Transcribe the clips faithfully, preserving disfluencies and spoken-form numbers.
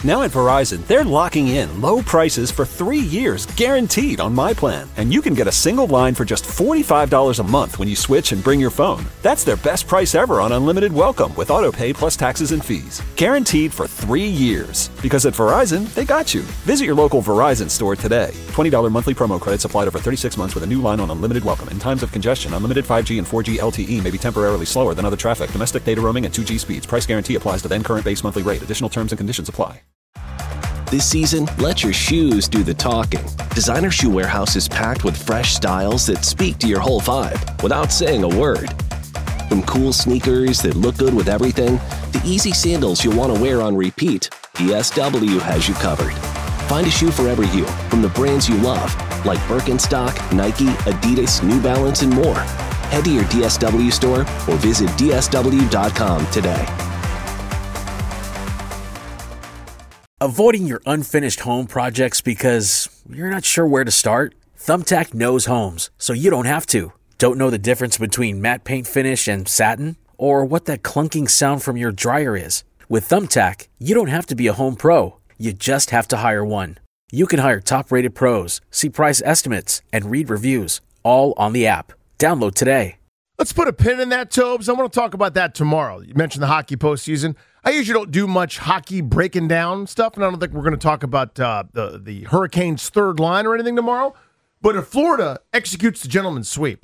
Now at Verizon, they're locking in low prices for three years, guaranteed on my plan. And you can get a single line for just forty-five dollars a month when you switch and bring your phone. That's their best price ever on unlimited welcome with auto pay plus taxes and fees. Guaranteed for three years. Because at Verizon, they got you. Visit your local Verizon store today. twenty dollars monthly promo credits applied over thirty-six months with a new line on unlimited welcome. In times of congestion, unlimited five G and four G L T E may be temporarily slower than other traffic. Domestic data roaming at two G speeds. Price guarantee applies to then current base monthly rate. Additional terms and conditions apply. This season, let your shoes do the talking. Designer Shoe Warehouse is packed with fresh styles that speak to your whole vibe without saying a word. From cool sneakers that look good with everything to easy sandals you'll want to wear on repeat, D S W has you covered. Find a shoe for every you from the brands you love, like Birkenstock, Nike, Adidas, New Balance, and more. Head to your D S W store or visit D S W dot com today. Avoiding your unfinished home projects because you're not sure where to start? Thumbtack knows homes, so you don't have to. Don't know the difference between matte paint finish and satin? Or what that clunking sound from your dryer is? With Thumbtack, you don't have to be a home pro. You just have to hire one. You can hire top-rated pros, see price estimates, and read reviews, all on the app. Download today. Let's put a pin in that, Tobes. I want to talk about that tomorrow. You mentioned the hockey postseason. I usually don't do much hockey breaking down stuff, and I don't think we're going to talk about uh, the, the Hurricanes' third line or anything tomorrow. But if Florida executes the gentleman's sweep,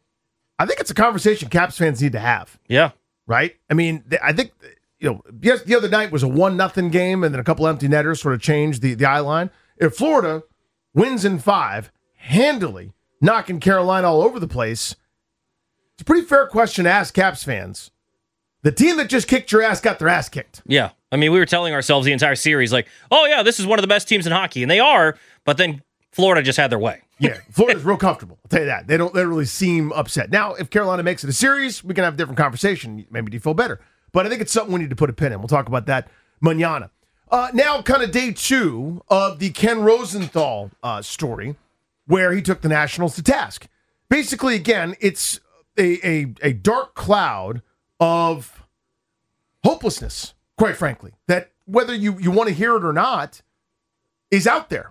I think it's a conversation Caps fans need to have. Yeah. Right? I mean, I think, you know, yes, the other night was a one nothing game, and then a couple empty netters sort of changed the, the eye line. If Florida wins in five, handily knocking Carolina all over the place, it's a pretty fair question to ask Caps fans. The team that just kicked your ass got their ass kicked. Yeah. I mean, we were telling ourselves the entire series, like, oh, yeah, this is one of the best teams in hockey. And they are, but then Florida just had their way. Yeah, Florida's real comfortable. I'll tell you that. They don't literally seem upset. Now, if Carolina makes it a series, we can have a different conversation. Maybe you feel better. But I think it's something we need to put a pin in. We'll talk about that mañana. Uh, now, kind of day two of the Ken Rosenthal uh, story, where he took the Nationals to task. Basically, again, it's a, a, a dark cloud of hopelessness, quite frankly, that whether you, you want to hear it or not, is out there.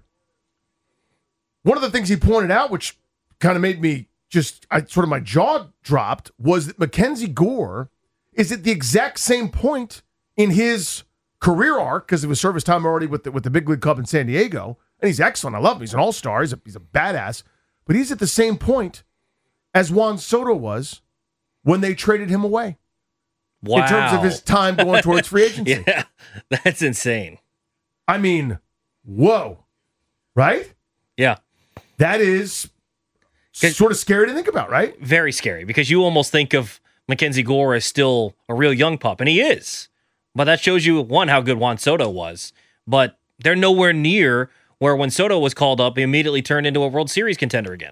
One of the things he pointed out, which kind of made me just, I sort of my jaw dropped, was that Mackenzie Gore is at the exact same point in his career arc, because it was service time already with the, with the big league club in San Diego, and he's excellent. I love him. He's an all-star. He's a, he's a badass. But he's at the same point as Juan Soto was when they traded him away. Wow. In terms of his time going towards free agency. Yeah, that's insane. I mean, whoa. Right? Yeah. That is sort of scary to think about, right? Very scary, because you almost think of Mackenzie Gore as still a real young pup, and he is. But that shows you, one, how good Juan Soto was. But they're nowhere near where when Soto was called up, he immediately turned into a World Series contender again.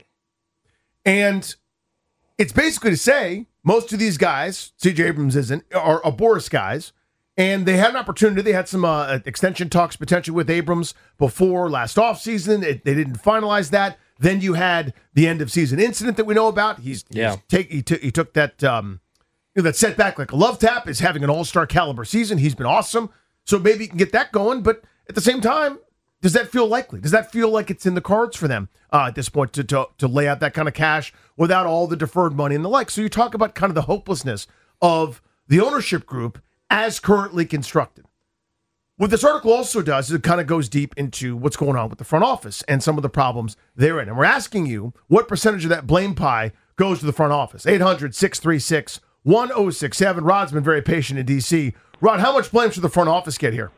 And it's basically to say most of these guys, C J Abrams isn't, are, are Boris guys, and they had an opportunity. They had some uh, extension talks potentially with Abrams before last offseason. It, they didn't finalize that. Then you had the end of season incident that we know about. He's, yeah. he's take, he, t- he took that um, you know, that setback like a love tap, is having an all-star caliber season. He's been awesome. So maybe you can get that going. But at the same time, does that feel likely? Does that feel like it's in the cards for them uh, at this point to, to to lay out that kind of cash without all the deferred money and the like? So you talk about kind of the hopelessness of the ownership group as currently constructed. What this article also does is it kind of goes deep into what's going on with the front office and some of the problems they're in. And we're asking you what percentage of that blame pie goes to the front office. eight hundred, six three six, one oh six seven. Rod's been very patient in D C. Rod, how much blame should the front office get here?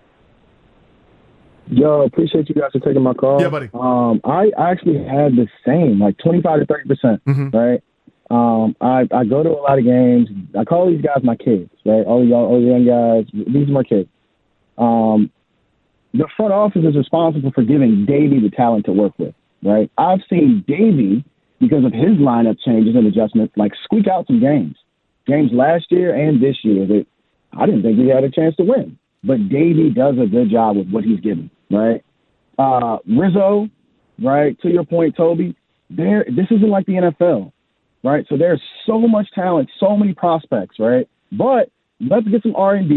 Yo, appreciate you guys for taking my call. Yeah, buddy. Um, I actually had the same, like twenty-five to thirty percent, mm-hmm. right? Um, I, I go to a lot of games. I call these guys my kids, right? All the young, all the young guys, these are my kids. Um, the front office is responsible for giving Davey the talent to work with, right? I've seen Davey, because of his lineup changes and adjustments, like squeak out some games. Games last year and this year that I didn't think he had a chance to win. But Davey does a good job with what he's given, right? Uh, Rizzo, right, to your point, Toby, there. This isn't like the N F L, right? So there's so much talent, so many prospects, right? But let's get some R and D.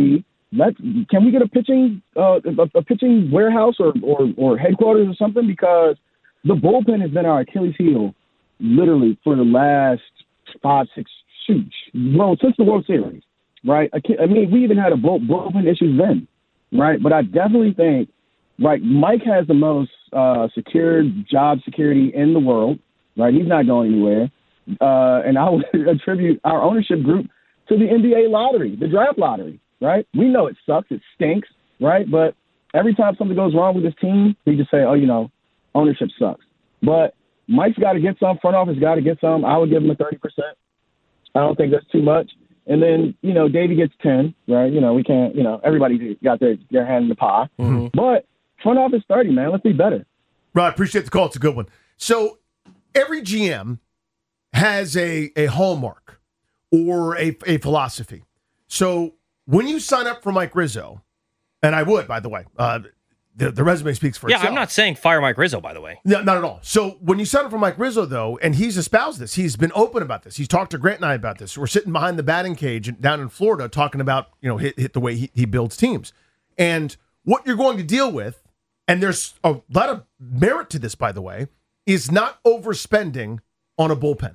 Let's can we get a pitching uh, a, a pitching warehouse or, or or headquarters or something, because the bullpen has been our Achilles heel literally for the last five six shoots well since the World Series, right? I, I mean, we even had a bull, bullpen issues then, right? But I definitely think right Mike has the most uh, secured job security in the world, right? He's not going anywhere, uh, and I would attribute our ownership group to the N B A lottery, the draft lottery. Right? We know it sucks. It stinks. Right? But every time something goes wrong with this team, we just say, oh, you know, ownership sucks. But Mike's got to get some. Front office got to get some. I would give him a thirty percent. I don't think that's too much. And then, you know, Davey gets ten, right? You know, we can't, you know, everybody got their, their hand in the pie. Mm-hmm. But front office thirty, man. Let's be better. Right. Appreciate the call. It's a good one. So every G M has a, a hallmark or a, a philosophy. So when you sign up for Mike Rizzo, and I would, by the way, uh, the, the resume speaks for yeah, itself. Yeah, I'm not saying fire Mike Rizzo, by the way. No, not at all. So when you sign up for Mike Rizzo, though, and he's espoused this, he's been open about this. He's talked to Grant and I about this. We're sitting behind the batting cage down in Florida talking about, you know, hit, hit the way he, he builds teams. And what you're going to deal with, and there's a lot of merit to this, by the way, is not overspending on a bullpen.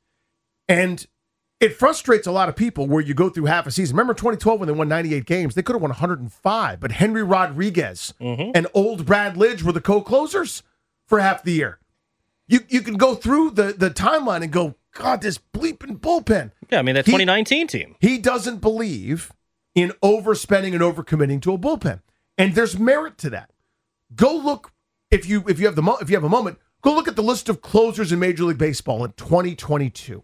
And it frustrates a lot of people where you go through half a season. Remember twenty twelve when they won ninety-eight games? They could have won one hundred five, but Henry Rodriguez mm-hmm. and old Brad Lidge were the co-closers for half the year. You you can go through the, the timeline and go, God, this bleeping bullpen. Yeah, I mean, that twenty nineteen he, team. He doesn't believe in overspending and overcommitting to a bullpen. And there's merit to that. Go look, if you if you have the mo- if you have a moment, go look at the list of closers in Major League Baseball in twenty twenty-two.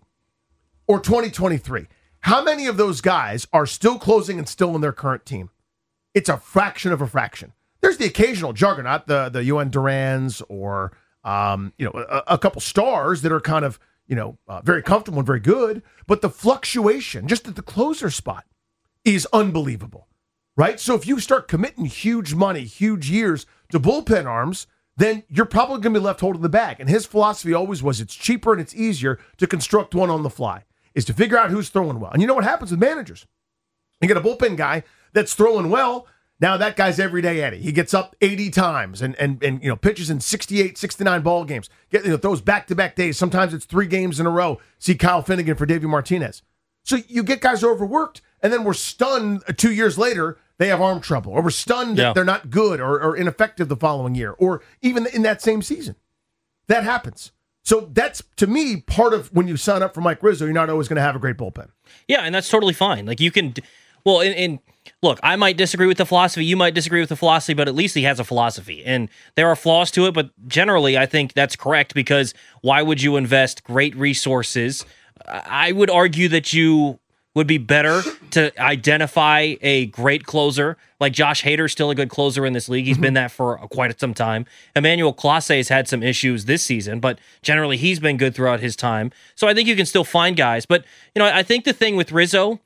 Or twenty twenty-three. How many of those guys are still closing and still in their current team? It's a fraction of a fraction. There's the occasional juggernaut, the the Yohan Durans, or um, you know, a, a couple stars that are kind of, you know, uh, very comfortable and very good. But the fluctuation, just at the closer spot, is unbelievable, right? So if you start committing huge money, huge years to bullpen arms, then you're probably going to be left holding the bag. And his philosophy always was it's cheaper and it's easier to construct one on the fly, is to figure out who's throwing well. And you know what happens with managers? You get a bullpen guy that's throwing well. Now that guy's everyday Eddie. He gets up eighty times and and and you know pitches in sixty-eight, sixty-nine ball games. Get you know throws back-to-back days. Sometimes it's three games in a row. See Kyle Finnegan for Davey Martinez. So you get guys overworked, and then we're stunned two years later they have arm trouble, or we're stunned yeah. that they're not good or, or ineffective the following year, or even in that same season. That happens. So that's, to me, part of when you sign up for Mike Rizzo, you're not always going to have a great bullpen. Yeah, and that's totally fine. Like, you can, well, and, and look, I might disagree with the philosophy, you might disagree with the philosophy, but at least he has a philosophy. And there are flaws to it, but generally, I think that's correct, because why would you invest great resources? I would argue that you would be better to identify a great closer. Like Josh Hader's still a good closer in this league. He's mm-hmm. been that for quite some time. Emmanuel Clase has had some issues this season, but generally he's been good throughout his time. So I think you can still find guys. But, you know, I think the thing with Rizzo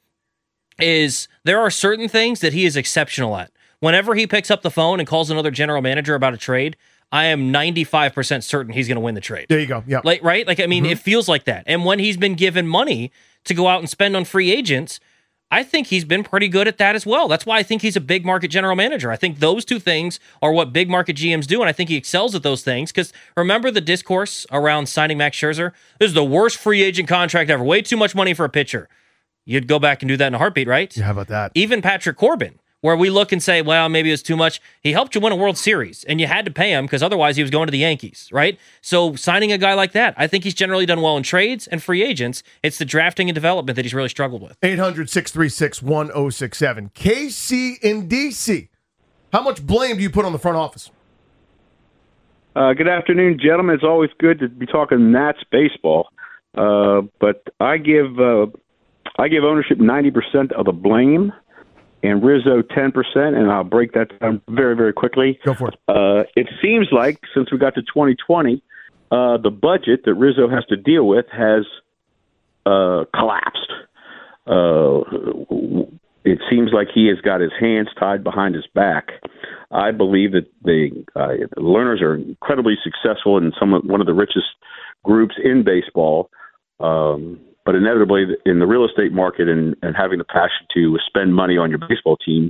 is there are certain things that he is exceptional at. Whenever he picks up the phone and calls another general manager about a trade, I am ninety-five percent certain he's going to win the trade. There you go. Yeah. Like, right? Like, I mean, mm-hmm. it feels like that. And when he's been given money to go out and spend on free agents, I think he's been pretty good at that as well. That's why I think he's a big market general manager. I think those two things are what big market G Ms do, and I think he excels at those things. Because remember the discourse around signing Max Scherzer? This is the worst free agent contract ever. Way too much money for a pitcher. You'd go back and do that in a heartbeat, right? Yeah, how about that? Even Patrick Corbin, where we look and say, well, maybe it was too much. He helped you win a World Series, and you had to pay him because otherwise he was going to the Yankees, right? So signing a guy like that, I think he's generally done well in trades and free agents. It's the drafting and development that he's really struggled with. eight hundred, six three six, one oh six seven. K C in D C. How much blame do you put on the front office? Uh, good afternoon, gentlemen. It's always good to be talking Nats baseball. Uh, but I give uh, I give ownership ninety percent of the blame, and Rizzo ten percent, and I'll break that down very, very quickly. Go for it. Uh, it seems like since we got to twenty twenty, uh, the budget that Rizzo has to deal with has uh, collapsed. Uh, it seems like he has got his hands tied behind his back. I believe that the, uh, the Lerners are incredibly successful in some of, one of the richest groups in baseball. Um, But inevitably, in the real estate market and, and having the passion to spend money on your baseball team,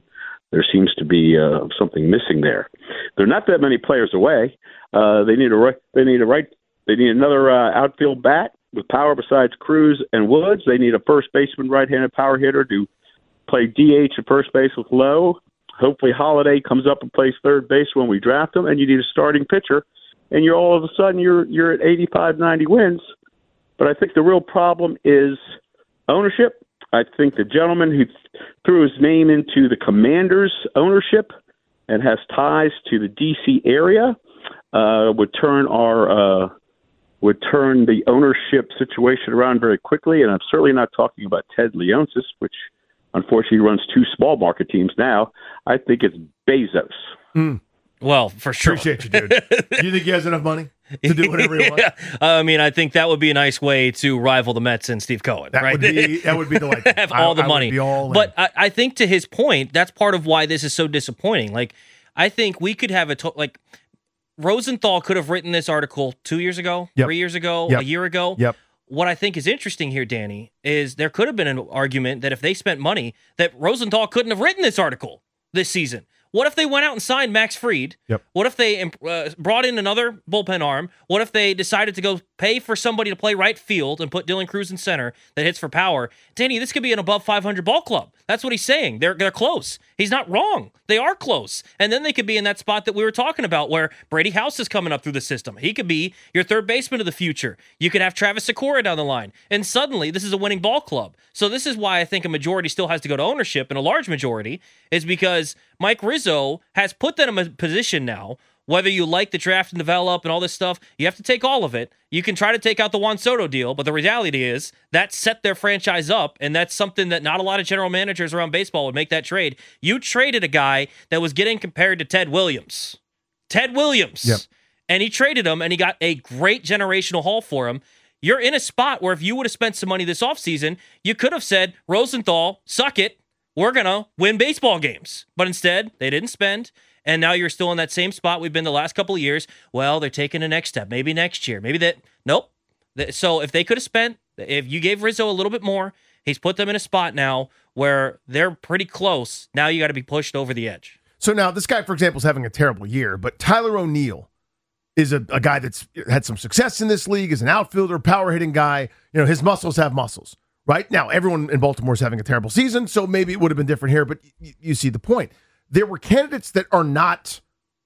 there seems to be uh, something missing there. They're not that many players away. Uh, they need a right. They need a right. They need another uh, outfield bat with power besides Cruz and Woods. They need a first baseman, right-handed power hitter to play D H at first base with Lowe. Hopefully Holiday comes up and plays third base when we draft him, and you need a starting pitcher. And you're all of a sudden you're you're at eighty-five, ninety wins. But I think the real problem is ownership. I think the gentleman who threw his name into the Commanders ownership and has ties to the D C area uh, would turn our uh, would turn the ownership situation around very quickly. And I'm certainly not talking about Ted Leonsis, which unfortunately runs two small market teams now. I think it's Bezos. Mm. Well, for sure. Appreciate you, dude. Do you think he has enough money to do whatever he wants? Yeah. I mean, I think that would be a nice way to rival the Mets and Steve Cohen, That right? would be that would be the like have all the I, I money. would be all in. But I, I think to his point, that's part of why this is so disappointing. Like, I think we could have a to- like Rosenthal could have written this article two years ago, Yep. three years ago, Yep. a year ago. Yep. What I think is interesting here, Danny, is there could have been an argument that if they spent money, that Rosenthal couldn't have written this article this season. What if they went out and signed Max Fried? Yep. What if they uh, brought in another bullpen arm? What if they decided to go pay for somebody to play right field and put Dylan Cruz in center that hits for power? Danny, this could be an above five hundred ball club. That's what he's saying. They're they're close. He's not wrong. They are close. And then they could be in that spot that we were talking about where Brady House is coming up through the system. He could be your third baseman of the future. You could have Travis Sikora down the line. And suddenly, this is a winning ball club. So this is why I think a majority still has to go to ownership, and a large majority is because Mike Rizzo has put them in a position now, whether you like the draft and develop and all this stuff, you have to take all of it. You can try to take out the Juan Soto deal, but the reality is that set their franchise up, and that's something that not a lot of general managers around baseball would make that trade. You traded a guy that was getting compared to Ted Williams. Ted Williams. Yep. And he traded him, and he got a great generational haul for him. You're in a spot where if you would have spent some money this offseason, you could have said, Rosenthal, suck it. We're going to win baseball games. But instead, they didn't spend. And now you're still in that same spot we've been the last couple of years. Well, they're taking the next step. Maybe next year. Maybe that. Nope. So if they could have spent, if you gave Rizzo a little bit more, he's put them in a spot now where they're pretty close. Now you got to be pushed over the edge. So now this guy, for example, is having a terrible year, but Tyler O'Neill is a, a guy that's had some success in this league, is an outfielder, power hitting guy. You know, his muscles have muscles, right? Now, everyone in Baltimore is having a terrible season, so maybe it would have been different here, but y- you see the point. There were candidates that are not,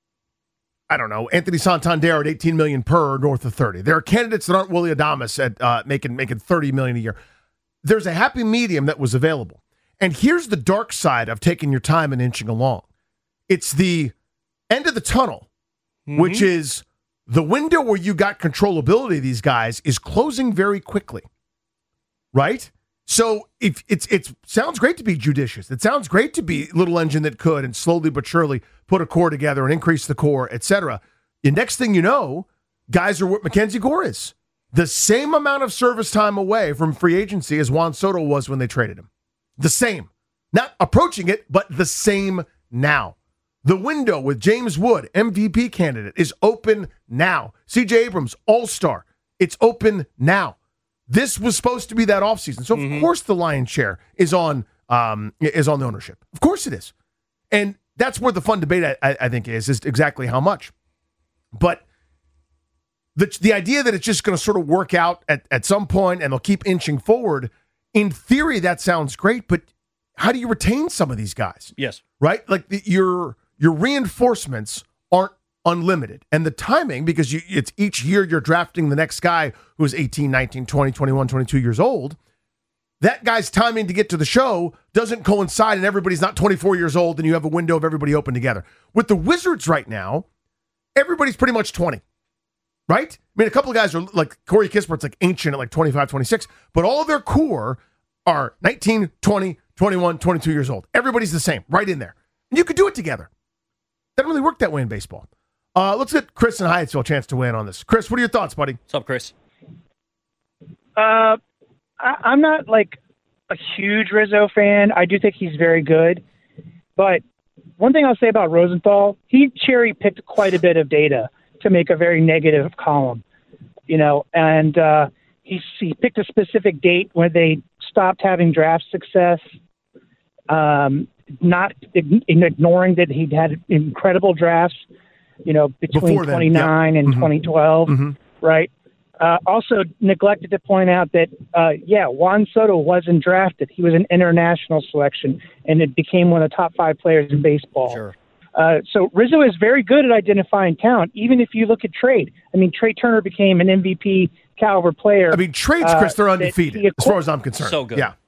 I don't know, Anthony Santander at eighteen million dollars per north of thirty. There are candidates that aren't Willie Adames at uh, making making thirty million dollars a year. There's a happy medium that was available. And here's the dark side of taking your time and inching along. It's the end of the tunnel, mm-hmm. which is the window where you got controllability of these guys is closing very quickly, right? So if it's it sounds great to be judicious. It sounds great to be little engine that could and slowly but surely put a core together and increase the core, et cetera. The next thing you know, guys are what Mackenzie Gore is. The same amount of service time away from free agency as Juan Soto was when they traded him. The same. Not approaching it, but the same now. The window with James Wood, M V P candidate, is open now. C J Abrams, all-star. It's open now. This was supposed to be that offseason. So, of mm-hmm. course, the lion's share is on um, is on the ownership. Of course it is. And that's where the fun debate, I, I think, is, is exactly how much. But the, the idea that it's just going to sort of work out at, at some point and they'll keep inching forward, in theory, that sounds great. But how do you retain some of these guys? Yes. Right? Like the, your your reinforcements aren't unlimited. And the timing, because you, it's each year you're drafting the next guy who's eighteen, nineteen, twenty, twenty-one, twenty-two years old. That guy's timing to get to the show doesn't coincide and everybody's not twenty-four years old and you have a window of everybody open together. With the Wizards right now, everybody's pretty much twenty, right? I mean, a couple of guys are like Corey Kispert's like ancient at like twenty-five, twenty-six, but all of their core are nineteen, twenty, twenty-one, twenty-two years old. Everybody's the same, right in there. And you could do it together. Doesn't really work that way in baseball. Uh, let's get Chris in Hyattsville a chance to weigh in on this. Chris, what are your thoughts, buddy? What's up, Chris? Uh, I, I'm not like a huge Rizzo fan. I do think he's very good. But one thing I'll say about Rosenthal, he cherry-picked quite a bit of data to make a very negative column, you know, and uh, he, he picked a specific date when they stopped having draft success. Um, not ignoring that he'd had incredible drafts, you know, between twenty-nine and mm-hmm. twenty twelve, mm-hmm. right? Uh, also neglected to point out that, uh, yeah, Juan Soto wasn't drafted. He was an international selection, and it became one of the top five players in baseball. Sure. Uh, so Rizzo is very good at identifying talent, even if you look at trade. I mean, Trey Turner became an M V P caliber player. I mean, trades, Chris, they're undefeated, as far as I'm concerned. So good. Yeah.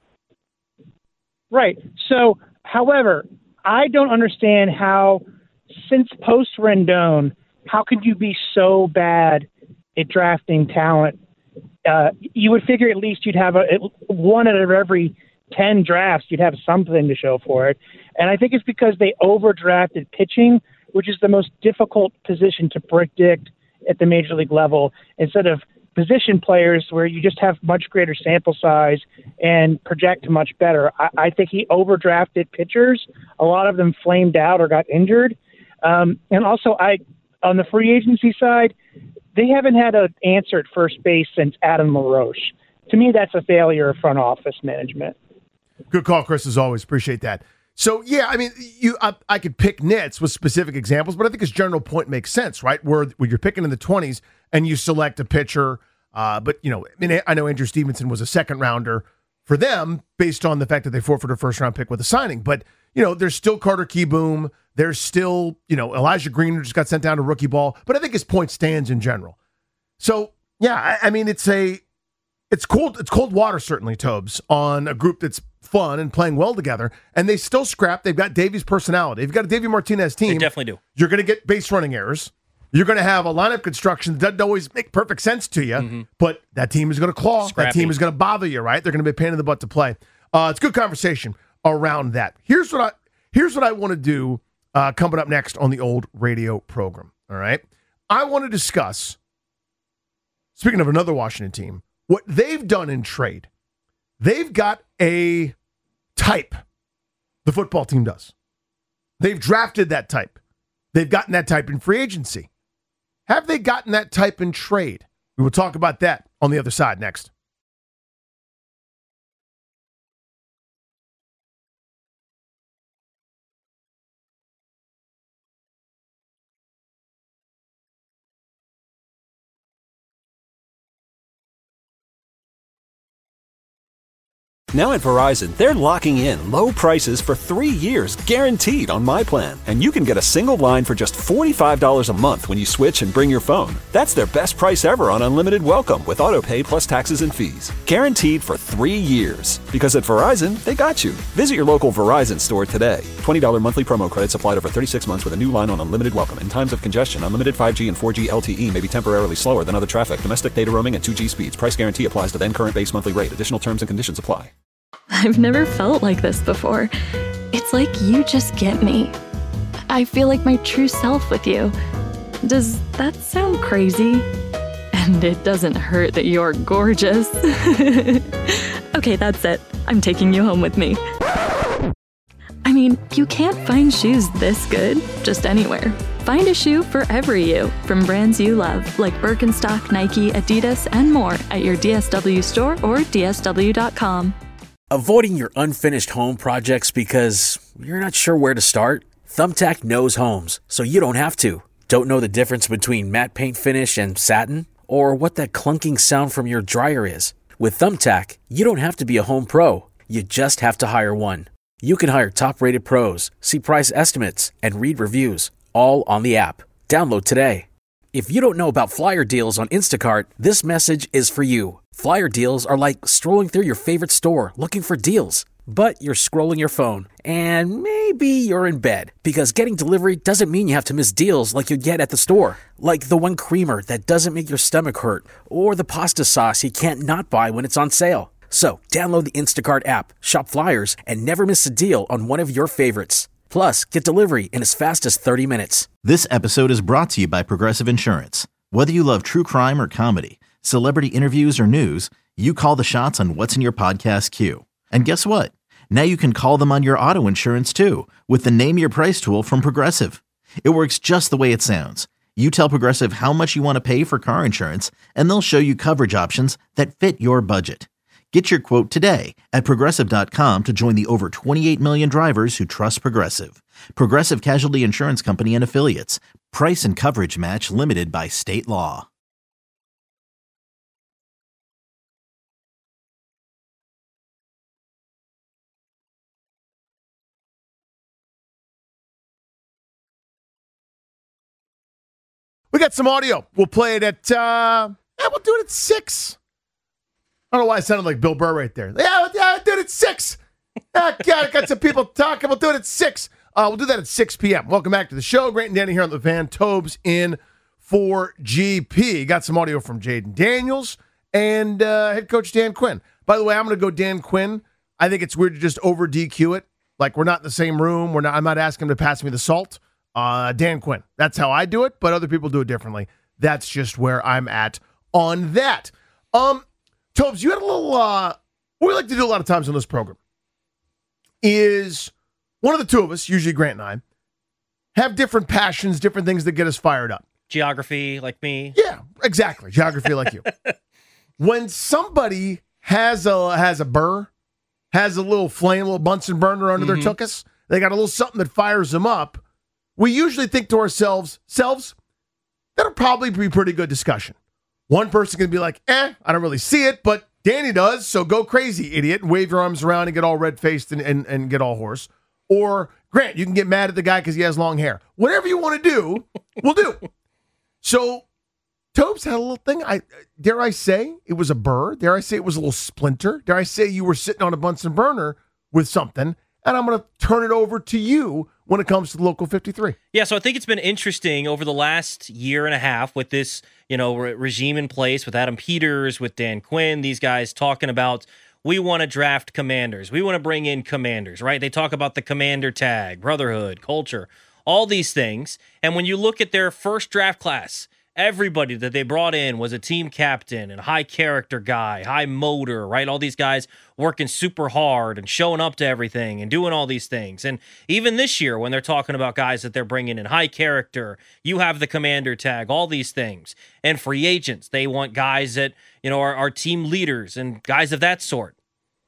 Right. So, however, I don't understand how, since post-Rendon, how could you be so bad at drafting talent? Uh, you would figure at least you'd have a one out of every ten drafts, you'd have something to show for it. And I think it's because they overdrafted pitching, which is the most difficult position to predict at the major league level, instead of position players where you just have much greater sample size and project much better. I, I think he overdrafted pitchers. A lot of them flamed out or got injured. Um, and also, I on the free agency side, they haven't had an answer at first base since Adam LaRoche. To me, that's a failure of front office management. Good call, Chris, as always. Appreciate that. So, yeah, I mean, you, I, I could pick nits with specific examples, but I think his general point makes sense, right? Where when you're picking in the twenties and you select a pitcher, uh, but, you know, I mean, I know Andrew Stevenson was a second rounder for them based on the fact that they forfeited a first round pick with a signing. But, you know, there's still Carter Kieboom. There's still, you know, Elijah Green, who just got sent down to rookie ball. But I think his point stands in general. So, yeah, I, I mean, it's a, it's cold, it's cold water, certainly, Tobes, on a group that's fun and playing well together, and they still scrap. They've got Davey's personality. They've got a Davey Martinez team. They definitely do. You're going to get base running errors. You're going to have a lineup construction that doesn't always make perfect sense to you, mm-hmm. but that team is going to claw. Scrappy. That team is going to bother you, right? They're going to be a pain in the butt to play. Uh, it's good conversation around that. Here's what I here's what I want to do uh, coming up next on the old radio program. All right, I want to discuss. Speaking of another Washington team, what they've done in trade. They've got a type, the football team does. They've drafted that type. They've gotten that type in free agency. Have they gotten that type in trade? We will talk about that on the other side next. Now at Verizon, they're locking in low prices for three years guaranteed on My Plan. And you can get a single line for just forty-five dollars a month when you switch and bring your phone. That's their best price ever on unlimited welcome with autopay plus taxes and fees. Guaranteed for three years. Because at Verizon, they got you. Visit your local Verizon store today. twenty dollars monthly promo credits applied over thirty-six months with a new line on unlimited welcome. In times of congestion, unlimited five G and four G L T E may be temporarily slower than other traffic. Domestic data roaming at two G speeds. Price guarantee applies to then current base monthly rate. Additional terms and conditions apply. I've never felt like this before. It's like you just get me. I feel like my true self with you. Does that sound crazy? And it doesn't hurt that you're gorgeous. Okay, that's it. I'm taking you home with me. I mean, you can't find shoes this good just anywhere. Find a shoe for every you from brands you love, like Birkenstock, Nike, Adidas, and more at your D S W store or D S W dot com. Avoiding your unfinished home projects because you're not sure where to start? Thumbtack knows homes, so you don't have to. Don't know the difference between matte paint finish and satin? Or what that clunking sound from your dryer is? With Thumbtack, you don't have to be a home pro. You just have to hire one. You can hire top-rated pros, see price estimates, and read reviews, all on the app. Download today. If you don't know about flyer deals on Instacart, this message is for you. Flyer deals are like strolling through your favorite store looking for deals. But you're scrolling your phone, and maybe you're in bed, because getting delivery doesn't mean you have to miss deals like you get at the store. Like the one creamer that doesn't make your stomach hurt, or the pasta sauce you can't not buy when it's on sale. So download the Instacart app, shop flyers, and never miss a deal on one of your favorites. Plus, get delivery in as fast as thirty minutes. This episode is brought to you by Progressive Insurance. Whether you love true crime or comedy, celebrity interviews or news, you call the shots on what's in your podcast queue. And guess what? Now you can call them on your auto insurance too with the Name Your Price tool from Progressive. It works just the way it sounds. You tell Progressive how much you want to pay for car insurance, and they'll show you coverage options that fit your budget. Get your quote today at Progressive dot com to join the over twenty-eight million drivers who trust Progressive. Progressive Casualty Insurance Company and Affiliates. Price and coverage match limited by state law. We got some audio. We'll play it at, uh, yeah, we'll do it at six. I don't know why I sounded like Bill Burr right there. Yeah, yeah, I'll do it at six. Ah, God, I got some people talking. We'll do it at six. Uh, we'll do that at six p.m. Welcome back to the show. Grant and Danny here on the Van. Tobes in for G P. Got some audio from Jaden Daniels and uh, head coach Dan Quinn. By the way, I'm going to go Dan Quinn. I think it's weird to just over D Q it. Like, we're not in the same room. We're not. I'm not asking him to pass me the salt. Uh, Dan Quinn. That's how I do it, but other people do it differently. That's just where I'm at on that. Um, Tobes, you had a little, uh, what we like to do a lot of times on this program is one of the two of us, usually Grant and I, have different passions, different things that get us fired up. Geography, like me. Yeah, exactly. Geography, like you. When somebody has a has a burr, has a little flame, a little Bunsen burner under mm-hmm. their tuchus, they got a little something that fires them up, we usually think to ourselves, selves, that'll probably be pretty good discussion. One person can be like, eh, I don't really see it, but Danny does, so go crazy, idiot, and wave your arms around and get all red-faced and, and, and get all hoarse. Or, Grant, you can get mad at the guy because he has long hair. Whatever you want to do, we'll do. So, Tobes had a little thing. I Dare I say it was a burr? Dare I say it was a little splinter? Dare I say you were sitting on a Bunsen burner with something? And I'm going to turn it over to you when it comes to the Local fifty-three. Yeah, so I think it's been interesting over the last year and a half with this, you know, re- regime in place with Adam Peters, with Dan Quinn, these guys talking about, we want to draft commanders. We want to bring in commanders, right? They talk about the commander tag, brotherhood, culture, all these things. And when you look at their first draft class, everybody that they brought in was a team captain and high character guy, high motor, right? All these guys working super hard and showing up to everything and doing all these things. And even this year, when they're talking about guys that they're bringing in, high character, you have the commander tag, all these things. And free agents, they want guys that, you know, are, are team leaders and guys of that sort.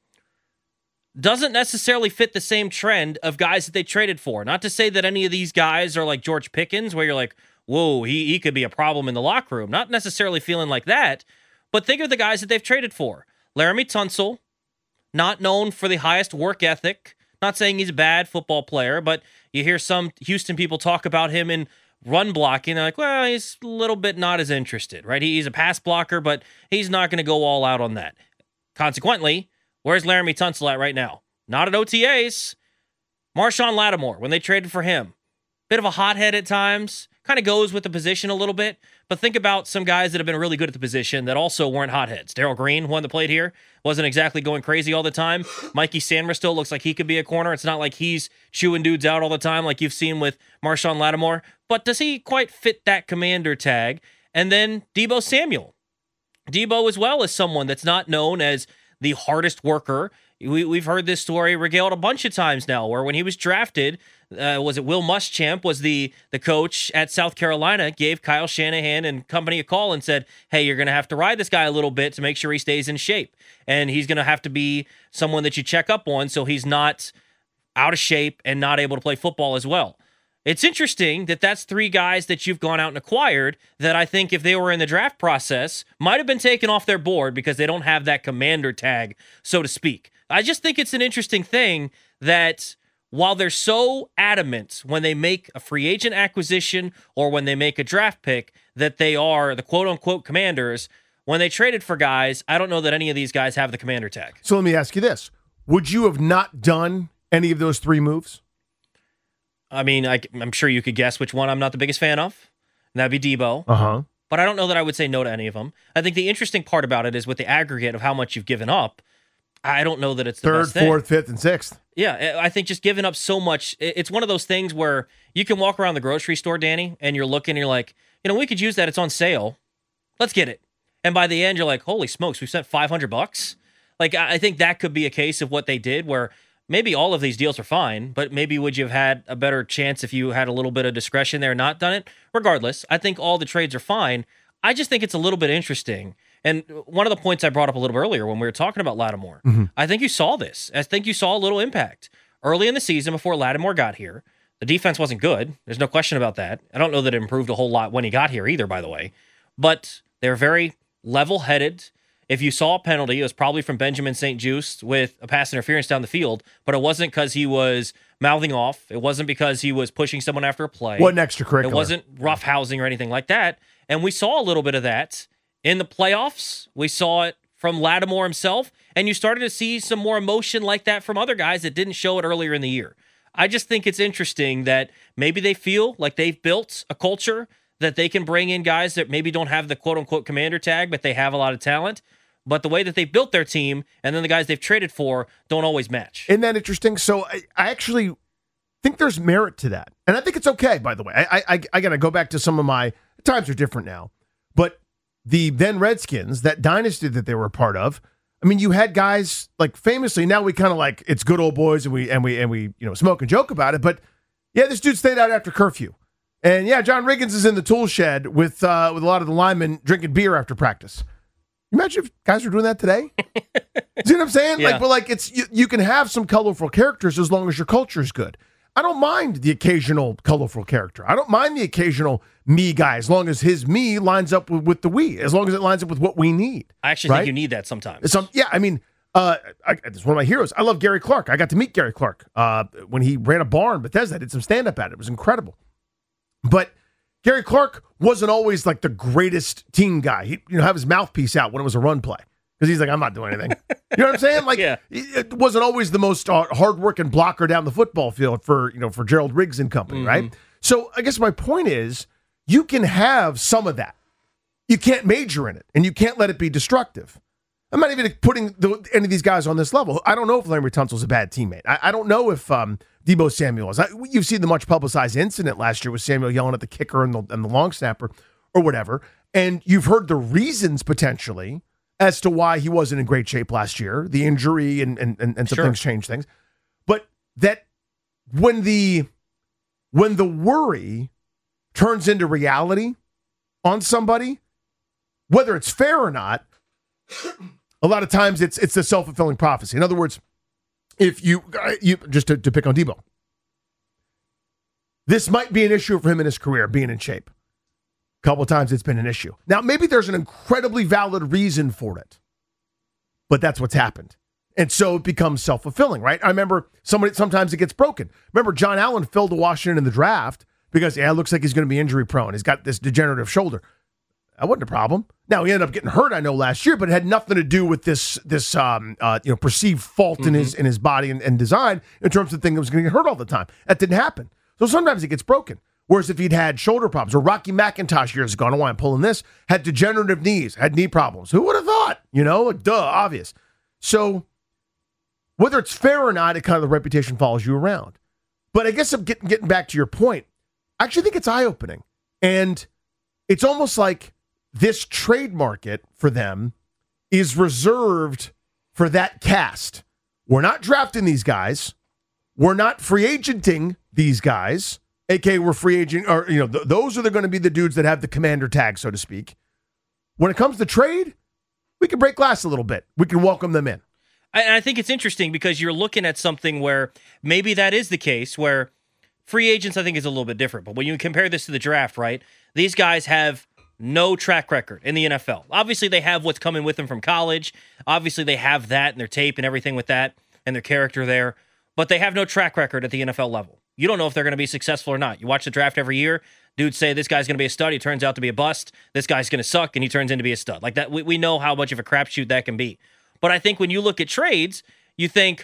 Doesn't necessarily fit the same trend of guys that they traded for. Not to say that any of these guys are like George Pickens, where you're like, whoa, he, he could be a problem in the locker room. Not necessarily feeling like that, but think of the guys that they've traded for. Laramie Tunsil, not known for the highest work ethic. Not saying he's a bad football player, but you hear some Houston people talk about him in run blocking. They're like, well, he's a little bit not as interested, right? He's a pass blocker, but he's not going to go all out on that. Consequently, where's Laramie Tunsil at right now? Not at O T As. Marshawn Lattimore, when they traded for him, bit of a hothead at times. Kind of goes with the position a little bit, but think about some guys that have been really good at the position that also weren't hotheads. Darrell Green, one that played here, wasn't exactly going crazy all the time. Mikey Sandmer still looks like he could be a corner. It's not like he's chewing dudes out all the time like you've seen with Marshawn Lattimore, but does he quite fit that commander tag? And then Deebo Samuel. Deebo as well is someone that's not known as the hardest worker. We, we've heard this story regaled a bunch of times now, where when he was drafted, uh, was it Will Muschamp was the the coach at South Carolina, gave Kyle Shanahan and company a call and said, hey, you're going to have to ride this guy a little bit to make sure he stays in shape. And he's going to have to be someone that you check up on so he's not out of shape and not able to play football as well. It's interesting that that's three guys that you've gone out and acquired that I think if they were in the draft process might have been taken off their board because they don't have that commander tag, so to speak. I just think it's an interesting thing that while they're so adamant when they make a free agent acquisition or when they make a draft pick that they are the quote-unquote commanders, when they traded for guys, I don't know that any of these guys have the commander tag. So let me ask you this. Would you have not done any of those three moves? I mean, I, I'm sure you could guess which one I'm not the biggest fan of. And that'd be Deebo. Uh-huh. But I don't know that I would say no to any of them. I think the interesting part about it is with the aggregate of how much you've given up, I don't know that it's the Third, best thing. fourth, fifth, and sixth. Yeah, I think just giving up so much, it's one of those things where you can walk around the grocery store, Danny, and you're looking and you're like, you know, we could use that. It's on sale. Let's get it. And by the end, you're like, holy smokes, we spent five hundred bucks. Like, I think that could be a case of what they did where maybe all of these deals are fine, but maybe would you have had a better chance if you had a little bit of discretion there and not done it? Regardless, I think all the trades are fine. I just think it's a little bit interesting And one of the points I brought up a little bit earlier when we were talking about Lattimore, Mm-hmm. I think you saw this. I think you saw a little impact. Early in the season before Lattimore got here, the defense wasn't good. There's no question about that. I don't know that it improved a whole lot when he got here either, by the way. But they're very level-headed. If you saw a penalty, it was probably from Benjamin Saint Juste with a pass interference down the field, but it wasn't because he was mouthing off. It wasn't because he was pushing someone after a play. Wasn't extracurricular. It wasn't roughhousing or anything like that. And we saw a little bit of that in the playoffs. We saw it from Lattimore himself, and you started to see some more emotion like that from other guys that didn't show it earlier in the year. I just think it's interesting that maybe they feel like they've built a culture that they can bring in guys that maybe don't have the quote-unquote commander tag, but they have a lot of talent. But the way that they've built their team and then the guys they've traded for don't always match. Isn't that interesting? So I, I actually think there's merit to that. And I think it's okay, by the way. I, I, I got to go back to some of my – times are different now. But the then Redskins, that dynasty that they were a part of, I mean, you had guys like famously, now we kind of like, it's good old boys and we, and we, and we, you know, smoke and joke about it. But yeah, this dude stayed out after curfew. And yeah, John Riggins is in the tool shed with, uh, with a lot of the linemen drinking beer after practice. Imagine if guys were doing that today. See what I'm saying? Yeah. Like, but like it's, you, you can have some colorful characters as long as your culture is good. I don't mind the occasional colorful character. I don't mind the occasional me guy as long as his me lines up with, with the we, as long as it lines up with what we need. I actually right? think you need that sometimes. Some, yeah, I mean, uh, I, it's one of my heroes. I love Gary Clark. I got to meet Gary Clark uh, when he ran a bar in Bethesda. I did some stand-up at it. It was incredible. But Gary Clark wasn't always like the greatest team guy. He'd you know, have his mouthpiece out when it was a run play. Because he's like, I'm not doing anything. You know what I'm saying? Like, Yeah. it wasn't always the most uh, hard-working blocker down the football field for, you know, for Gerald Riggs and company, Mm-hmm. right? So I guess my point is, you can have some of that. You can't major in it, and you can't let it be destructive. I'm not even putting the, any of these guys on this level. I don't know if Larry Tunsil's a bad teammate. I, I don't know if um, Deebo Samuel is. I, you've seen the much-publicized incident last year with Samuel yelling at the kicker and the, and the long snapper or whatever, and you've heard the reasons potentially as to why he wasn't in great shape last year, the injury and and, and, and some Sure. things change things. But that when the when the worry turns into reality on somebody, whether it's fair or not, a lot of times it's it's a self-fulfilling prophecy. In other words, if you, you just to, to pick on Deebo, this might be an issue for him in his career, being in shape. A couple of times it's been an issue. Now, maybe there's an incredibly valid reason for it, but that's what's happened. And so it becomes self-fulfilling, right? I remember somebody, sometimes it gets broken. Remember John Allen fell to Washington in the draft because, yeah, it looks like he's going to be injury prone. He's got this degenerative shoulder. That wasn't a problem. Now, he ended up getting hurt, I know, last year, but it had nothing to do with this this um, uh, you know perceived fault mm-hmm. in his in his body and, and design in terms of the thing that was going to get hurt all the time. That didn't happen. So sometimes it gets broken. Whereas if he'd had shoulder problems, or Rocky McIntosh years ago, I don't know why I'm pulling this, had degenerative knees, had knee problems. Who would have thought? You know, like, duh, obvious. So whether it's fair or not, it kind of the reputation follows you around. But I guess I'm getting, getting back to your point. I actually think it's eye-opening. And it's almost like this trade market for them is reserved for that cast. We're not drafting these guys. We're not free agenting these guys. A K A we're free agent, or, you know, th- those are going to be the dudes that have the commander tag, so to speak. When it comes to trade, we can break glass a little bit. We can welcome them in. And I think it's interesting because you're looking at something where maybe that is the case, where free agents, I think, is a little bit different. But when you compare this to the draft, right, these guys have no track record in the N F L. Obviously, they have what's coming with them from college. Obviously, they have that and their tape and everything with that and their character there. But they have no track record at the N F L level. You don't know if they're going to be successful or not. You watch the draft every year. Dudes say this guy's going to be a stud. He turns out to be a bust. This guy's going to suck, and he turns into be a stud. Like that, we, we know how much of a crapshoot that can be. But I think when you look at trades, you think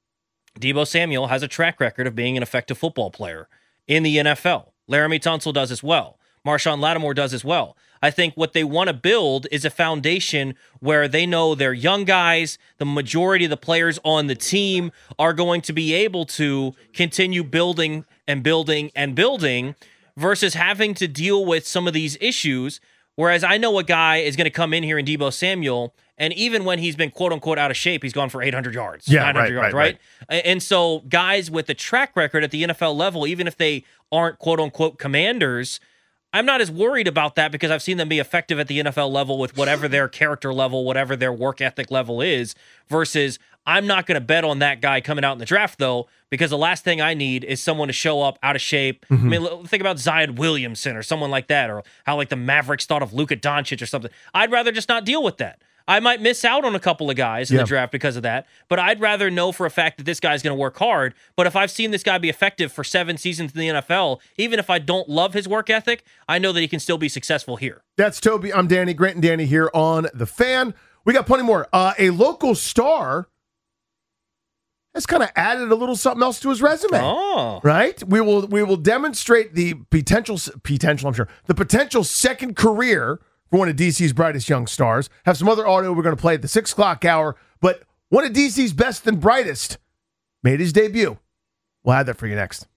Deebo Samuel has a track record of being an effective football player in the N F L. Laremy Tunsil does as well. Marshawn Lattimore does as well. I think what they want to build is a foundation where they know their young guys, the majority of the players on the team are going to be able to continue building and building and building versus having to deal with some of these issues. Whereas I know a guy is going to come in here in Deebo Samuel, and even when he's been quote-unquote out of shape, he's gone for eight hundred yards, yeah, nine hundred right, yards, right, right? right? And so guys with a track record at the N F L level, even if they aren't quote-unquote commanders, I'm not as worried about that because I've seen them be effective at the N F L level with whatever their character level, whatever their work ethic level is, versus I'm not going to bet on that guy coming out in the draft, though, because the last thing I need is someone to show up out of shape. Mm-hmm. I mean, think about Zion Williamson or someone like that, or how like the Mavericks thought of Luka Doncic or something. I'd rather just not deal with that. I might miss out on a couple of guys in yeah. the draft because of that, but I'd rather know for a fact that this guy's going to work hard. But if I've seen this guy be effective for seven seasons in the N F L, even if I don't love his work ethic, I know that he can still be successful here. That's Toby. I'm Danny. Grant and Danny here on The Fan. We got plenty more. Uh, a local star has kind of added a little something else to his resume. Oh. Right? We will we will demonstrate the potential, potential, I'm sure, the potential second career for one of D C's brightest young stars. Have some other audio we're going to play at the six o'clock hour, but one of D C's best and brightest made his debut. We'll have that for you next.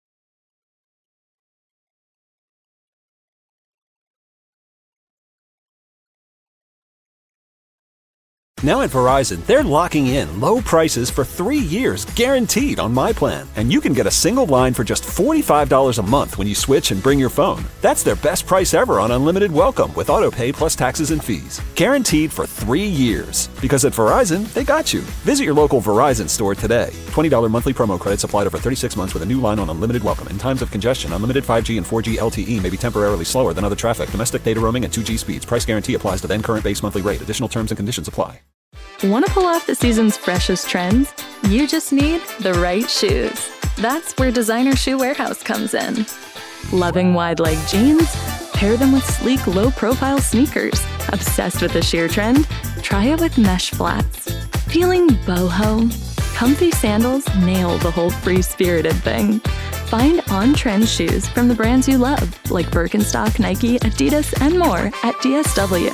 Now at Verizon, they're locking in low prices for three years, guaranteed on My Plan. And you can get a single line for just forty-five dollars a month when you switch and bring your phone. That's their best price ever on unlimited welcome with autopay plus taxes and fees. Guaranteed for three years. Because at Verizon, they got you. Visit your local Verizon store today. twenty dollars monthly promo credits applied over thirty-six months with a new line on unlimited welcome. In times of congestion, unlimited five G and four G L T E may be temporarily slower than other traffic. Domestic data roaming at two G speeds. Price guarantee applies to then current base monthly rate. Additional terms and conditions apply. Want to pull off the season's freshest trends? You just need the right shoes. That's where Designer Shoe Warehouse comes in. Loving wide leg jeans? Pair them with sleek, low-profile sneakers. Obsessed with the sheer trend? Try it with mesh flats. Feeling boho? Comfy sandals nail the whole free-spirited thing. Find on-trend shoes from the brands you love, like Birkenstock, Nike, Adidas, and more at D S W.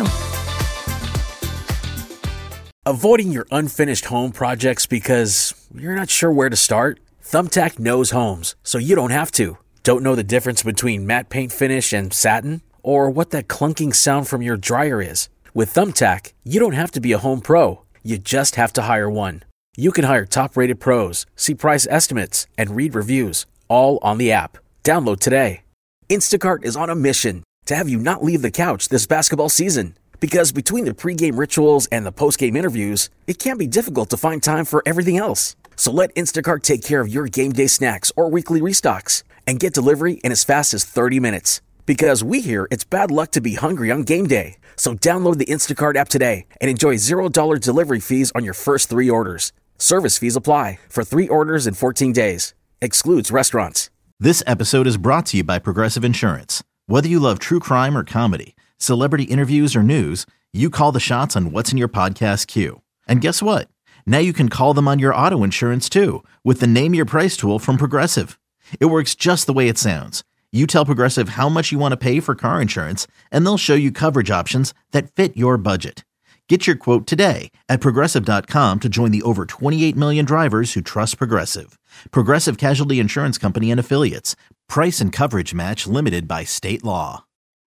Avoiding your unfinished home projects because you're not sure where to start? Thumbtack knows homes, so you don't have to. Don't know the difference between matte paint finish and satin? Or what that clunking sound from your dryer is? With Thumbtack, you don't have to be a home pro. You just have to hire one. You can hire top-rated pros, see price estimates, and read reviews, all on the app. Download today. Instacart is on a mission to have you not leave the couch this basketball season. Because between the pregame rituals and the postgame interviews, it can be difficult to find time for everything else. So let Instacart take care of your game day snacks or weekly restocks and get delivery in as fast as thirty minutes. Because we hear it's bad luck to be hungry on game day. So download the Instacart app today and enjoy zero dollars delivery fees on your first three orders. Service fees apply for three orders in fourteen days. Excludes restaurants. This episode is brought to you by Progressive Insurance. Whether you love true crime or comedy, celebrity interviews or news, you call the shots on what's in your podcast queue. And guess what? Now you can call them on your auto insurance too with the Name Your Price tool from Progressive. It works just the way it sounds. You tell Progressive how much you want to pay for car insurance, and they'll show you coverage options that fit your budget. Get your quote today at Progressive dot com to join the over twenty-eight million drivers who trust Progressive. Progressive Casualty Insurance Company and Affiliates. Price and coverage match limited by state law.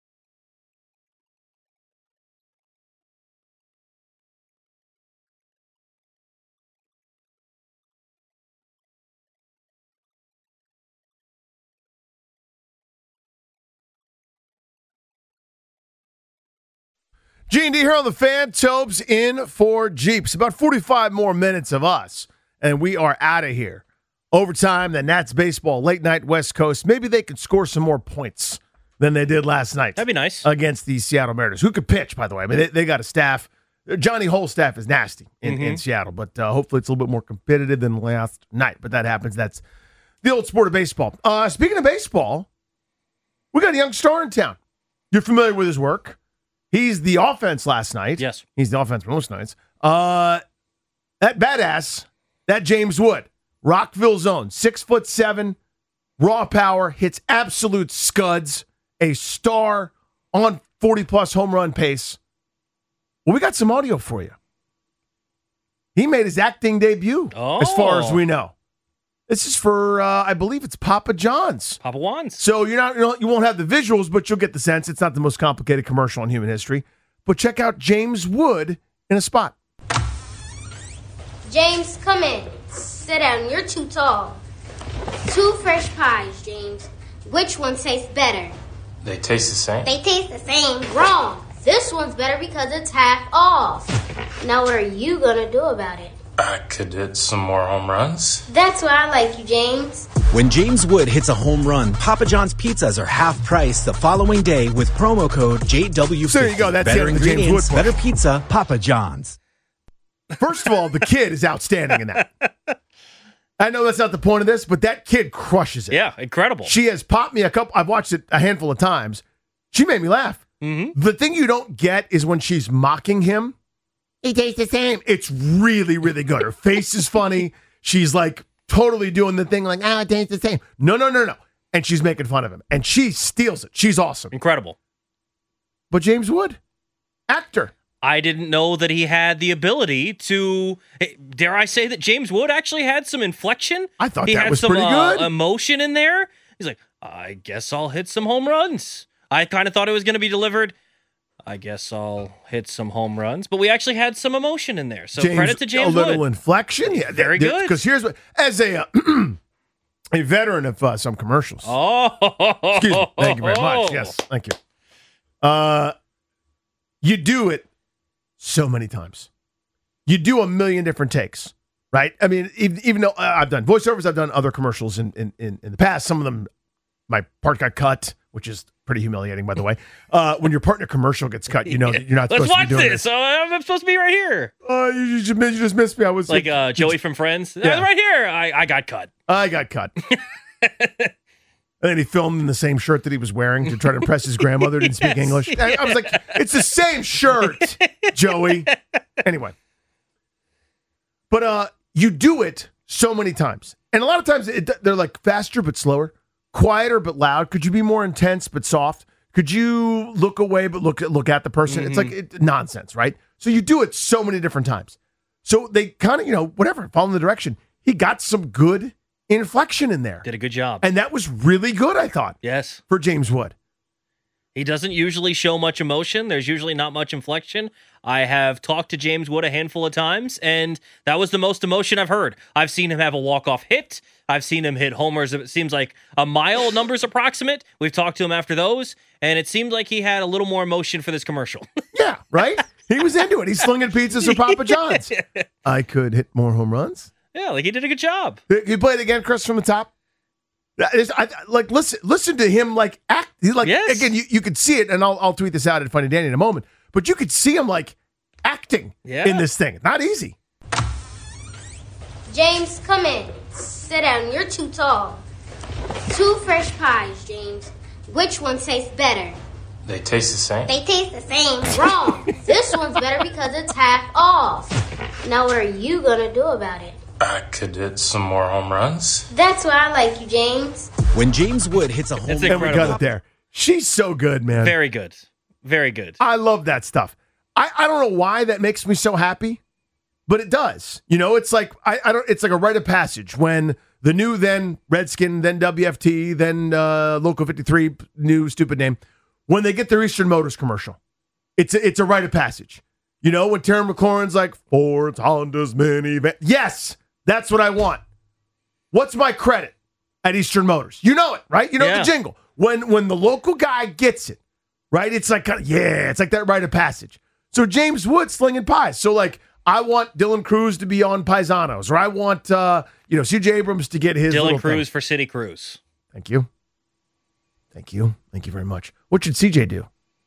G and D here on The Fan. Tobes in for Jeeps. About forty-five more minutes of us, and we are out of here. Overtime, the Nats baseball, late night West Coast. Maybe they could score some more points than they did last night. That'd be nice. Against the Seattle Mariners, who could pitch, by the way. I mean, they, they got a staff. Johnny Hull's staff is nasty in, mm-hmm. in Seattle, but uh, hopefully it's a little bit more competitive than last night. But that happens. That's the old sport of baseball. Uh, speaking of baseball, we got a young star in town. You're familiar with his work. He's the offense last night. Yes. He's the offense most nights. Uh, that badass, that James Wood, Rockville zone, six foot seven, raw power, hits absolute scuds, a star on forty-plus home run pace. Well, we got some audio for you. He made his acting debut, oh. as far as we know. This is for, uh, I believe it's Papa John's. Papa John's. So you're not, you know, you won't have the visuals, but you'll get the sense. It's not the most complicated commercial in human history. But check out James Wood in a spot. James, come in. Sit down. You're too tall. Two fresh pies, James. Which one tastes better? They taste the same. They taste the same. Wrong. This one's better because it's half off. Now what are you gonna do about it? I could hit some more home runs. That's why I like you, James. When James Wood hits a home run, Papa John's pizzas are half price the following day with promo code J W fifty. There you go. That's better it, the James ingredients, Wood better pizza, Papa John's. First of all, the kid is outstanding in that. I know that's not the point of this, but that kid crushes it. Yeah, incredible. She has popped me a couple. I've watched it a handful of times. She made me laugh. Mm-hmm. The thing you don't get is when she's mocking him. He tastes the same. It's really, really good. Her face is funny. She's like totally doing the thing like, ah, it tastes the same. No, no, no, no. And she's making fun of him. And she steals it. She's awesome. Incredible. But James Wood, actor. I didn't know that he had the ability to, dare I say that James Wood actually had some inflection? I thought he that had was some, pretty uh, good. emotion in there. He's like, I guess I'll hit some home runs. I kind of thought it was going to be delivered. I guess I'll hit some home runs, but we actually had some emotion in there. So James, credit to James a little Wood. inflection, yeah, Very good. Because here's what, as a uh, a veteran of uh, some commercials. Oh, excuse me. Thank you very much. Yes, thank you. Uh, you do it so many times. You do a million different takes, right? I mean, even, even though I've done voiceovers, I've done other commercials in in in, in the past. Some of them, my part got cut, which is pretty humiliating, by the way. Uh, when your partner commercial gets cut, you know that you're not Let's supposed to watch be doing this. this. Uh, I'm supposed to be right here. Oh, you, you, just, you just missed me. I was Like uh, Joey from Friends. Yeah. Uh, right here. I, I got cut. I got cut. And then he filmed in the same shirt that he was wearing to try to impress his grandmother who didn't speak Yes, English. I, I was like, it's the same shirt, Joey. Anyway. But uh, you do it so many times. And a lot of times it, they're like faster but slower, quieter but loud. Could you be more intense but soft? Could you look away but look at, look at the person? Mm-hmm. It's like it, nonsense, right? So you do it so many different times. So they kind of, you know, whatever, follow the direction. He got some good inflection in there. Did a good job. And that was really good, I thought. Yes. For James Wood. He doesn't usually show much emotion. There's usually not much inflection. I have talked to James Wood a handful of times, and that was the most emotion I've heard. I've seen him have a walk-off hit. I've seen him hit homers. It seems like a mile number's approximate. We've talked to him after those, and it seemed like he had a little more emotion for this commercial. Yeah, right? He was into it. He's slinging pizzas for Papa John's. I could hit more home runs. Yeah, like he did a good job. Can you play it again, Chris, from the top? That is- I, like listen, listen to him like act. He like Yes. again. You, you could see it, and I'll I'll tweet this out at Funny Danny in a moment. But you could see him like acting Yeah. in this thing. Not easy. James, come in. Sit down. You're too tall. Two fresh pies, James. Which one tastes better? They taste the same. They taste the same. Wrong. This one's better because it's half off. Now what are you gonna do about it? I could hit some more home runs. That's why I like you, James. When James Wood hits a home It's run, And we got it there. She's so good, man. Very good. Very good. I love that stuff. I, I don't know why that makes me so happy, but it does. You know, it's like I, I don't. It's like a rite of passage when the new then Redskin, then W F T, then uh, Local fifty-three, new stupid name, when they get their Eastern Motors commercial. It's a, it's a rite of passage. You know, when Terry McLaurin's like Ford's, Honda's, minivan. Yes, that's what I want. What's my credit at Eastern Motors? You know it, right? You know Yeah. the jingle. When when the local guy gets it, right? It's like, yeah, it's like that rite of passage. So James Wood slinging pies. So like, I want Dylan Cruz to be on Paisanos, or I want uh, you know C J Abrams to get his Dylan little Cruz thing. for City Cruz. Thank you, thank you, thank you very much. What should C J do?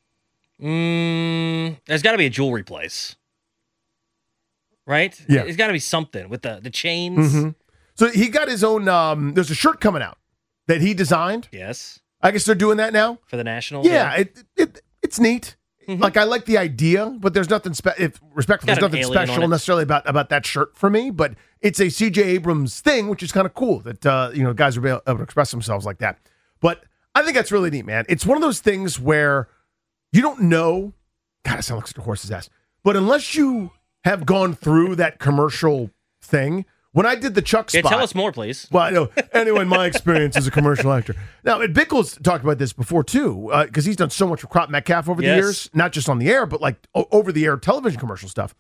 Mm, there's got to be a jewelry place, right? Yeah. There's got to be something with the the chains. Mm-hmm. So he got his own. Um, there's a shirt coming out that he designed. Yes, I guess they're doing that now. for the Nationals. Yeah, it, it it's neat. Like I like the idea, but there's nothing spe- if respectful. Got There's an nothing alien on special it. necessarily about about that shirt for me. But it's a C J Abrams thing, which is kind of cool that uh, you know guys are able able to express themselves like that. But I think that's really neat, man. It's one of those things where you don't know. God, I sound like such a horse's ass. But unless you have gone through that commercial thing, when I did the Chuck Yeah, spot, tell us more, please. well, I know. Anyway, my experience as a commercial actor. Now, and Bickles talked about this before, too, because he's done so much with Crop Metcalf over the Yes. years, not just on the air, but like o- over-the-air television commercial stuff.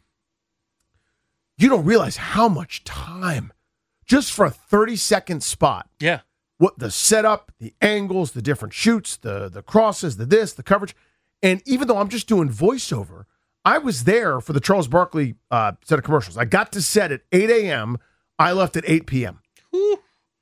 You don't realize how much time, just for a thirty-second spot, Yeah. what the setup, the angles, the different shoots, the the crosses, the this, the coverage. And even though I'm just doing voiceover, I was there for the Charles Barkley uh, set of commercials. I got to set at eight a.m. I left at eight p.m. Whew.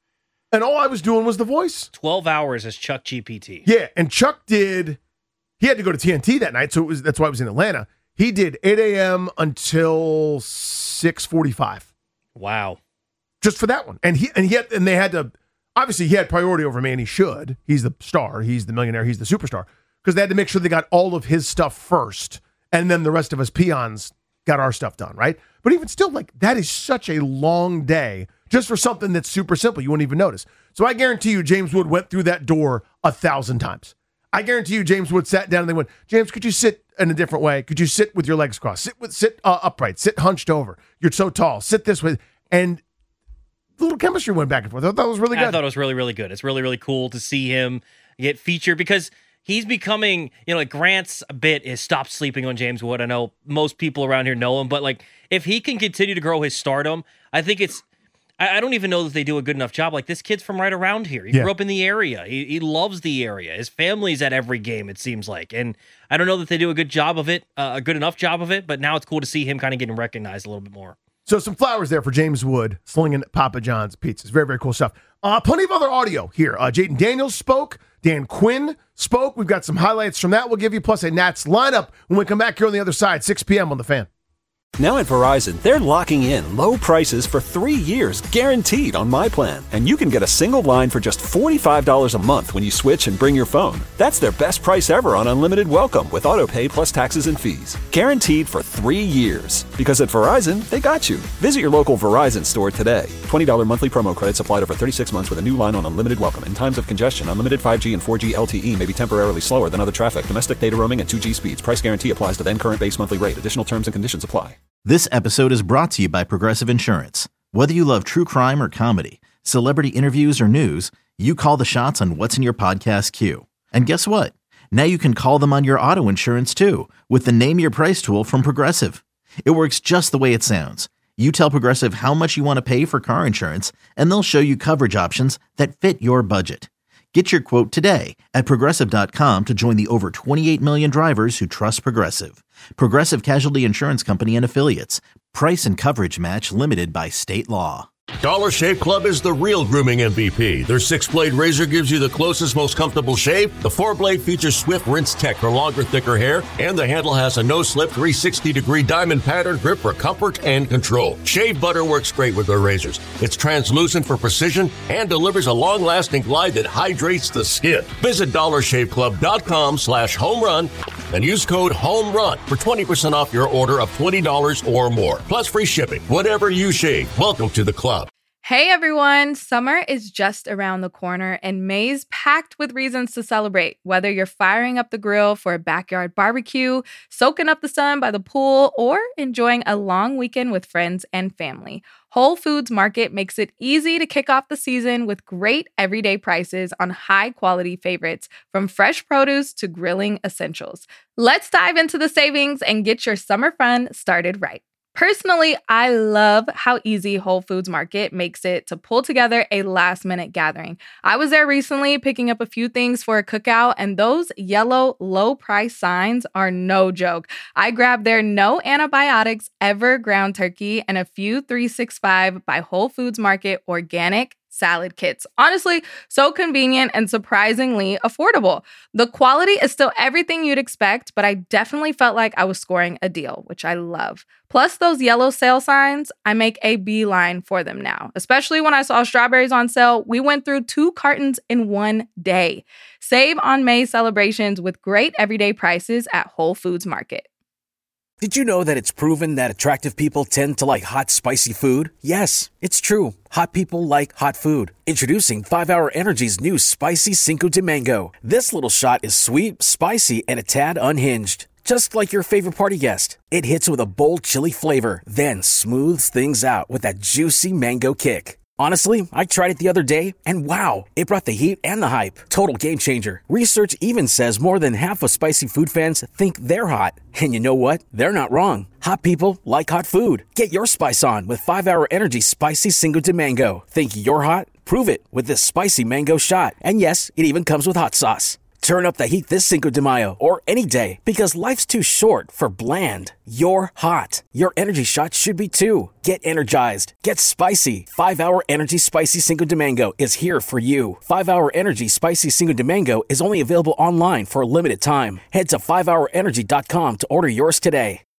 And all I was doing was the voice. twelve hours as Chuck G P T. Yeah, and Chuck did, he had to go to T N T that night, so it was that's why I was in Atlanta. He did eight a.m. until six forty-five. Wow. Just for that one. And he and he had, and they had to, obviously he had priority over me, and he should. He's the star. He's the millionaire. He's the superstar. Because they had to make sure they got all of his stuff first, and then the rest of us peons got our stuff done, right? But even still, like, that is such a long day just for something that's super simple. You wouldn't even notice. So I guarantee you James Wood went through that door a thousand times. I guarantee you James Wood sat down and they went, James, could you sit in a different way? Could you sit with your legs crossed? Sit with sit uh, upright. Sit hunched over. You're so tall. Sit this way. And the little chemistry went back and forth. I thought it was really good. I thought it was really, really good. It's really, really cool to see him get featured because he's becoming, you know, like Grant's bit is stop sleeping on James Wood. I know most people around here know him, but like if he can continue to grow his stardom, I think it's, I, I don't even know that they do a good enough job. Like this kid's from right around here. He Yeah. grew up in the area. He, he loves the area. His family's at every game, it seems like. And I don't know that they do a good job of it, uh, a good enough job of it, but now it's cool to see him kind of getting recognized a little bit more. So some flowers there for James Wood slinging Papa John's pizzas. Very, very cool stuff. Uh, plenty of other audio here. Uh, Jaden Daniels spoke. Dan Quinn spoke. We've got some highlights from that we'll give you, plus a Nats lineup when we come back here on the other side, six p.m. on The Fan. Now at Verizon, they're locking in low prices for three years, guaranteed on my plan. And you can get a single line for just forty-five dollars a month when you switch and bring your phone. That's their best price ever on unlimited welcome with auto pay plus taxes and fees. Guaranteed for three years. Because at Verizon, they got you. Visit your local Verizon store today. twenty dollars monthly promo credits applied over thirty-six months with a new line on unlimited welcome. In times of congestion, unlimited five G and four G L T E may be temporarily slower than other traffic. Domestic data roaming and two G speeds. Price guarantee applies to then current base monthly rate. Additional terms and conditions apply. This episode is brought to you by Progressive Insurance. Whether you love true crime or comedy, celebrity interviews or news, you call the shots on what's in your podcast queue. And guess what? Now you can call them on your auto insurance too with the Name Your Price tool from Progressive. It works just the way it sounds. You tell Progressive how much you want to pay for car insurance, and they'll show you coverage options that fit your budget. Get your quote today at Progressive dot com to join the over twenty-eight million drivers who trust Progressive. Progressive Casualty Insurance Company and Affiliates. Price and coverage match limited by state law. Dollar Shave Club is the real grooming M V P. Their six-blade razor gives you the closest, most comfortable shave. The four-blade features swift rinse tech for longer, thicker hair. And the handle has a no-slip three sixty degree diamond pattern grip for comfort and control. Shave butter works great with their razors. It's translucent for precision and delivers a long-lasting glide that hydrates the skin. Visit dollar shave club dot com slash home run and use code HOMERUN for twenty percent off your order of twenty dollars or more. Plus free shipping. Whatever you shave, welcome to the club. Hey everyone, summer is just around the corner and May's packed with reasons to celebrate. Whether you're firing up the grill for a backyard barbecue, soaking up the sun by the pool, or enjoying a long weekend with friends and family, Whole Foods Market makes it easy to kick off the season with great everyday prices on high-quality favorites, from fresh produce to grilling essentials. Let's dive into the savings and get your summer fun started right. Personally, I love how easy Whole Foods Market makes it to pull together a last-minute gathering. I was there recently picking up a few things for a cookout, and those yellow low-price signs are no joke. I grabbed their no antibiotics ever ground turkey and a few three sixty-five by Whole Foods Market organic salad kits. Honestly, so convenient and surprisingly affordable. The quality is still everything you'd expect, but I definitely felt like I was scoring a deal, which I love. Plus those yellow sale signs, I make a beeline for them now. Especially when I saw strawberries on sale, we went through two cartons in one day. Save on May celebrations with great everyday prices at Whole Foods Market. Did you know that it's proven that attractive people tend to like hot, spicy food? Yes, it's true. Hot people like hot food. Introducing five hour Energy's new Spicy Cinco de Mango. This little shot is sweet, spicy, and a tad unhinged. Just like your favorite party guest. It hits with a bold chili flavor, then smooths things out with that juicy mango kick. Honestly, I tried it the other day, and wow, it brought the heat and the hype. Total game changer. Research even says more than half of spicy food fans think they're hot. And you know what? They're not wrong. Hot people like hot food. Get your spice on with five hour Energy Spicy Cinco de Mango. Think you're hot? Prove it with this spicy mango shot. And yes, it even comes with hot sauce. Turn up the heat this Cinco de Mayo or any day, because life's too short for bland. You're hot. Your energy shot should be too. Get energized. Get spicy. five hour Energy Spicy Cinco de Mango is here for you. five hour Energy Spicy Cinco de Mango is only available online for a limited time. Head to five hour energy dot com to order yours today.